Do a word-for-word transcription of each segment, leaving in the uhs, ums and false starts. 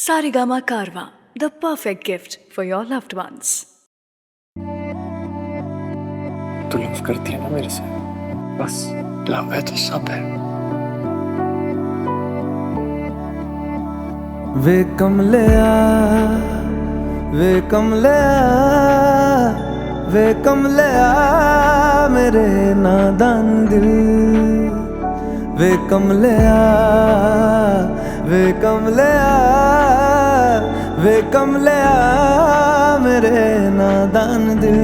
Sarigama Karwa, the perfect gift for your loved ones. तू love करती है ना मेरे से? बस लव है तो सब है। वे कमलिया वे कमलिया वे कमलिया मेरे नादान दिल। वे कमलिया वे कमलिया वे कमलिया मेरे नादान दिल।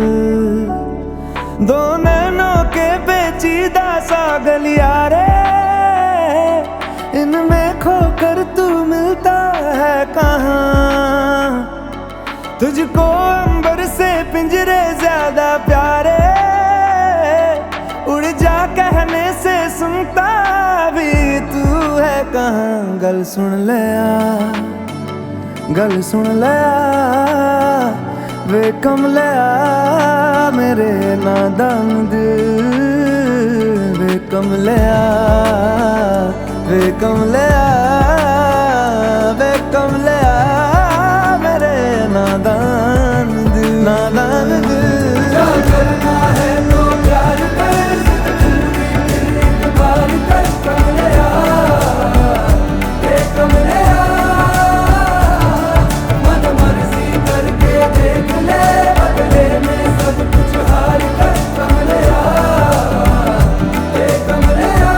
दो नैनों के पेचीदा सा गलियारे, इनमें खोकर तू मिलता है कहाँ। तुझको अंबर से पिंजरे ज्यादा प्यारे, उड़ जा कहने से सुनता भी तू है कहाँ। गल सुन ले आ, गल सुन ले आ, वे कमलिया मेरे नादान दिल। वे कमलिया वे कमलिया वे कमलिया मेरे नादान दिल। नादान दिल क्या करना है तो प्यार कर, एक बार कर कमलिया। वे कमलिया मन मर्जी करके देख ले, बदले में सब कुछ हार कर कमलिया। वे कमलिया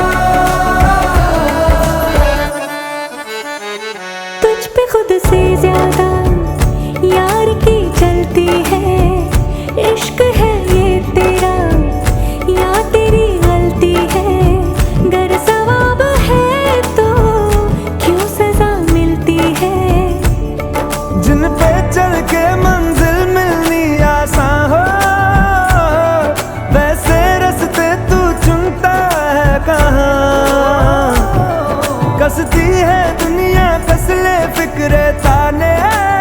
तुझ पे खुद से ज्यादा यार की चलती है। इश्क है ये तेरा या तेरी गलती है। गर सवाब है तो क्यों सजा मिलती है। जिन पे चल के मंजिल मिलनी आसान हो, वैसे रास्ते तू चुनता है कहाँ। कसती है दुनिया कसले फिक्रे ताने,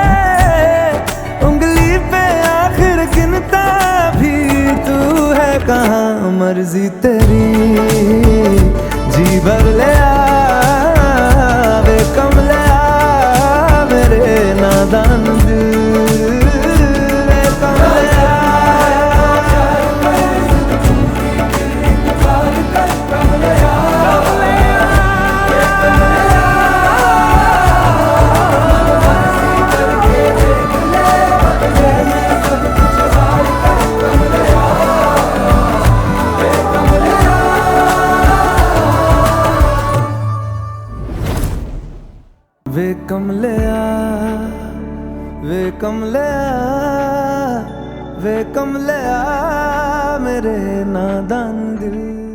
उंगली पे आखिर गिनता भी तू है कहाँ। मर्जी तेरी जी भर ले आ, वे कमलिया मेरे नादान दिल। वे कमलिया वे कमलिया वे कमलिया वे कमलिया मेरे नादान दिल।